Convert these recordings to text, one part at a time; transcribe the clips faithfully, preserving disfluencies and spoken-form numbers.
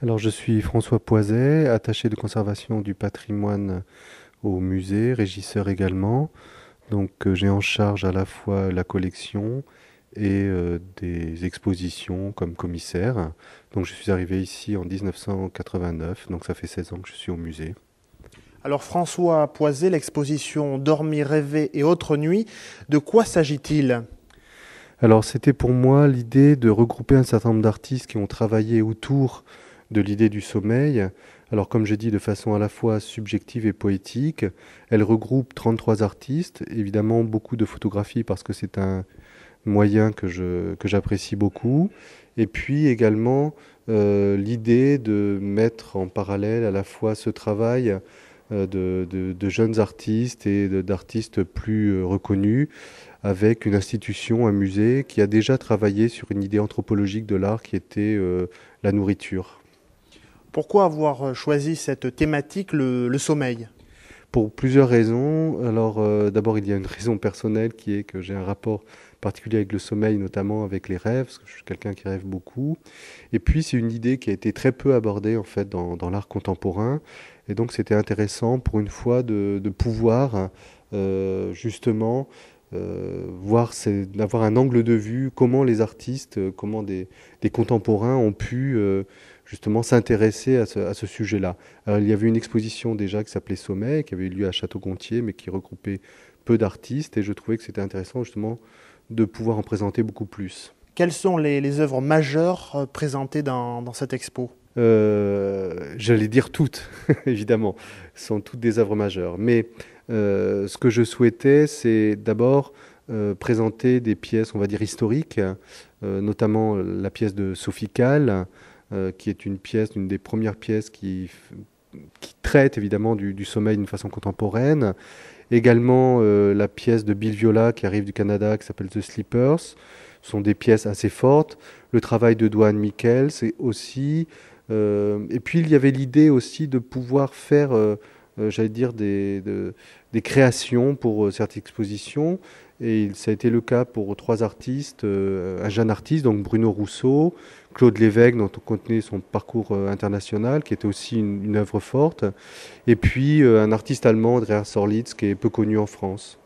Alors, je suis François Poiset, attaché de conservation du patrimoine au musée, régisseur également. Donc, euh, j'ai en charge à la fois la collection et euh, des expositions comme commissaire. Donc, je suis arrivé ici en mille neuf cent quatre-vingt-neuf, donc ça fait seize ans que je suis au musée. Alors François Poiset, l'exposition Dormir, rêver et autres nuits, de quoi s'agit-il? Alors, c'était pour moi l'idée de regrouper un certain nombre d'artistes qui ont travaillé autour de l'idée du sommeil. Alors, comme je dis, de façon à la fois subjective et poétique, elle regroupe trente-trois artistes, évidemment beaucoup de photographies parce que c'est un moyen que je, que j'apprécie beaucoup. Et puis également euh, l'idée de mettre en parallèle à la fois ce travail euh, de, de- de jeunes artistes et de- d'artistes plus euh, reconnus avec une institution, un musée qui a déjà travaillé sur une idée anthropologique de l'art qui était euh, la nourriture. Pourquoi avoir choisi cette thématique, le, le sommeil? Pour plusieurs raisons. Alors, euh, d'abord, il y a une raison personnelle qui est que j'ai un rapport particulier avec le sommeil, notamment avec les rêves, parce que je suis quelqu'un qui rêve beaucoup. Et puis, c'est une idée qui a été très peu abordée, en fait, dans, dans l'art contemporain. Et donc, c'était intéressant, pour une fois, de, de pouvoir, euh, justement, euh, voir, c'est- d'avoir un angle de vue, comment les artistes, euh, comment des, des contemporains ont pu, euh, justement, s'intéresser à ce, à ce sujet-là. Alors, il y avait une exposition déjà qui s'appelait Sommeil, qui avait eu lieu à Château-Gontier, mais qui regroupait peu d'artistes, et je trouvais que c'était intéressant justement de pouvoir en présenter beaucoup plus. Quelles sont les, les œuvres majeures euh, présentées dans, dans cette expo? Euh, j'allais dire toutes, évidemment, ce sont toutes des œuvres majeures. Mais euh, ce que je souhaitais, c'est d'abord euh, présenter des pièces, on va dire, historiques, euh, notamment la pièce de Sophie Calle, euh, qui est une pièce, une des premières pièces qui, qui traite évidemment du, du sommeil d'une façon contemporaine. Également euh, la pièce de Bill Viola qui arrive du Canada, qui s'appelle The Sleepers. Ce sont des pièces assez fortes. Le travail de Duane Michels c'est aussi. Euh, et puis il y avait l'idée aussi de pouvoir faire, euh, euh, j'allais dire, des, de- des créations pour euh, cette exposition. Et il- ça a été le cas pour trois artistes, euh, un jeune artiste, donc Bruno Rousseau, Claude Lévesque, dont on connaît son parcours euh, international, qui était aussi une, une œuvre forte, et puis euh, un artiste allemand, Andreas Sorlitz, qui est peu connu en France.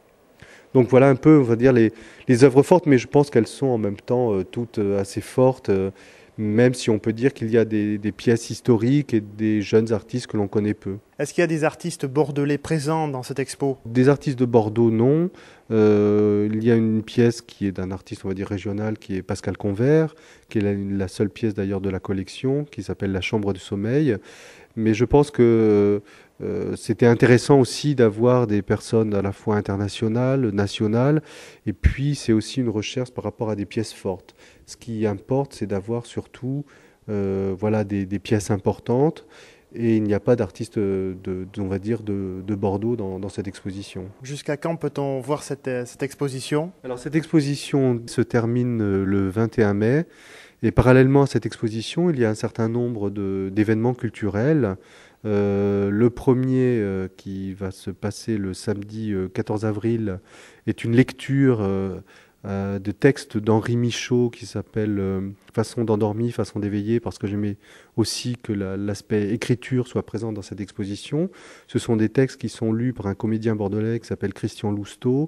Donc voilà un peu, on va dire, les, les œuvres fortes, mais je pense qu'elles sont en même temps euh, toutes euh, assez fortes, euh, même si on peut dire qu'il y a des, des pièces historiques et des jeunes artistes que l'on connaît peu. Est-ce qu'il y a des artistes bordelais présents dans cette expo? Des artistes de Bordeaux, non. Euh, il y a une pièce qui est d'un artiste, on va dire, régional, qui est Pascal Convert, qui est la, la seule pièce d'ailleurs de la collection, qui s'appelle La Chambre du Sommeil. Mais je pense que euh, c'était intéressant aussi d'avoir des personnes à la fois internationales, nationales, et puis c'est aussi une recherche par rapport à des pièces fortes. Ce qui importe, c'est d'avoir surtout euh, voilà, des, des pièces importantes, et il n'y a pas d'artiste, de, de- on va dire, de, de Bordeaux dans, dans cette exposition. Jusqu'à quand peut-on voir cette, euh, cette exposition? Alors cette exposition se termine euh, le vingt et un mai. Et parallèlement à cette exposition, il y a un certain nombre de- d'événements culturels. Euh, le premier euh, qui va se passer le samedi euh, quatorze avril est une lecture euh, euh, de textes d'Henri Michaud qui s'appelle euh, Façon d'endormir, façon d'éveiller, parce que j'aimais aussi que la- l'aspect écriture soit présent dans cette exposition. Ce sont des textes qui sont lus par un comédien bordelais qui s'appelle Christian Lousteau,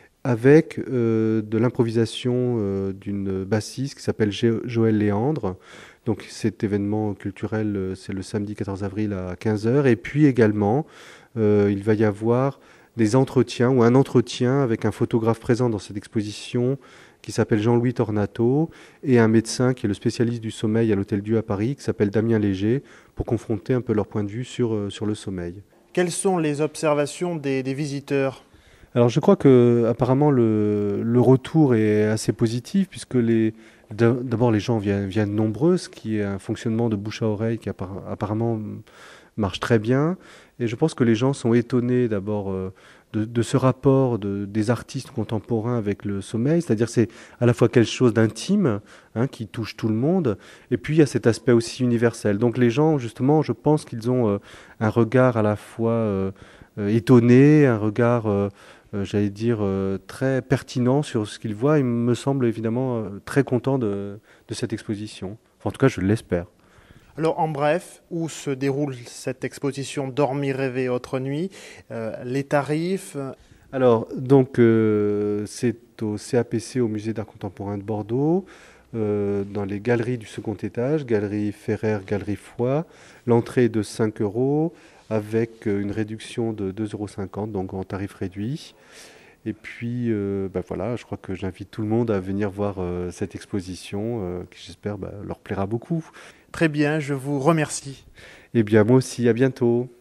avec euh, de l'improvisation euh, d'une bassiste qui s'appelle Gé- Joël Léandre. Donc cet événement culturel, euh, c'est le samedi quatorze avril à quinze heures. Et puis également, euh, il va y avoir des entretiens ou un entretien avec un photographe présent dans cette exposition qui s'appelle Jean-Louis Tornato et un médecin qui est le spécialiste du sommeil à l'Hôtel Dieu à Paris qui s'appelle Damien Léger pour confronter un peu leur point de vue sur, euh, sur le sommeil. Quelles sont les observations des, des visiteurs? Alors je crois que apparemment le, le retour est assez positif puisque les d'a- d'abord les gens viennent, viennent nombreux, ce qui est un fonctionnement de bouche à oreille qui appara- apparemment marche très bien. Et je pense que les gens sont étonnés d'abord euh, de, de ce rapport de- des artistes contemporains avec le sommeil, c'est-à-dire c'est à la fois quelque chose d'intime hein, qui touche tout le monde, et puis il y a cet aspect aussi universel. Donc les gens justement, je pense qu'ils ont euh, un regard à la fois euh, euh, étonné, un regard euh, euh, j'allais dire, euh, très pertinent sur ce qu'il voit. Il me semble évidemment euh, très content de, de cette exposition. Enfin, en tout cas, je l'espère. Alors en bref, où se déroule cette exposition Dormir, rêver et autres nuits, euh, les tarifs? Alors, donc, euh, c'est au C A P C, au Musée d'Art Contemporain de Bordeaux, euh, dans les galeries du second étage, galerie Ferrer, galerie Foix. L'entrée est de cinq euros, avec euh, une réduction de deux euros cinquante, donc en tarif réduit. Et puis, euh, bah voilà, je crois que j'invite tout le monde à venir voir euh, cette exposition, euh, qui j'espère bah, leur plaira beaucoup. Très bien, je vous remercie. Eh bien, moi aussi, à bientôt.